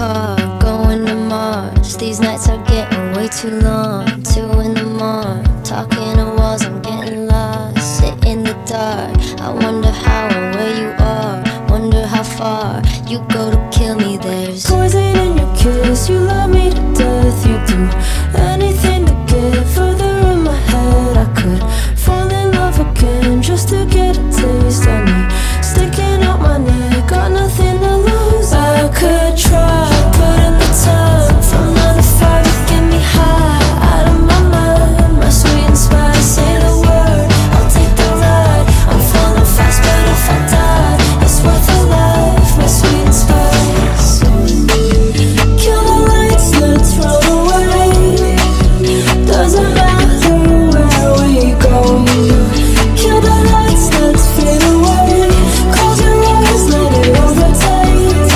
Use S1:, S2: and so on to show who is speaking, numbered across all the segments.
S1: car, going to Mars. These nights are getting way too long. 2 in the morning, talking to walls, I'm getting lost. Sit in the dark, I wonder how and where you are. Wonder how far you go to kill me. There's
S2: poison in your kiss, you love me to death. You do anything to get further in my head. I could fall in love again just to get a taste of me sticking out my neck, got nothing to lose. I could try, put in the time from 9 to 5 to get me high out of my mind. My sweet and spice, say the word, I'll take the ride. I'm falling fast, but if I die, it's worth a life. My sweet and spice, kill the lights, let's run away. Doesn't matter where we go. Kill the lights, let's fade away. Close your eyes, let it overtake.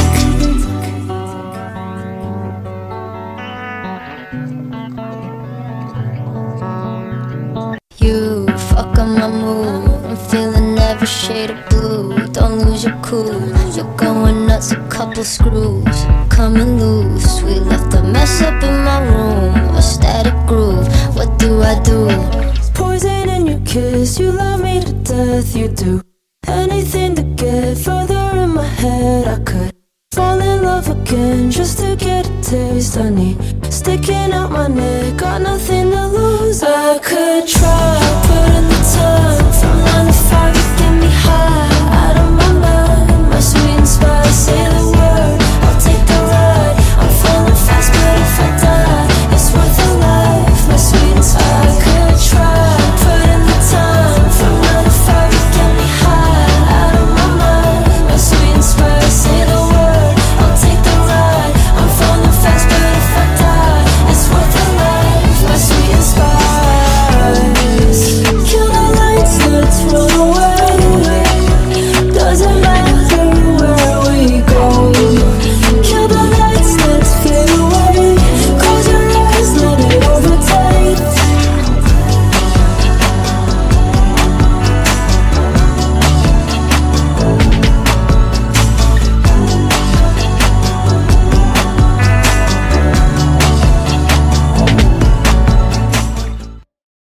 S1: you fuck on my mood. I'm feeling every shade of blue. Don't lose your cool, you're going nuts, a couple screws coming loose. We left a mess up in my room, a static groove. What do I do?
S2: Poison in your kiss, you love me to death. You do anything to get further in my head. I could fall in love again just to get a taste. I need sticking out my neck, got nothing to lose. I could try,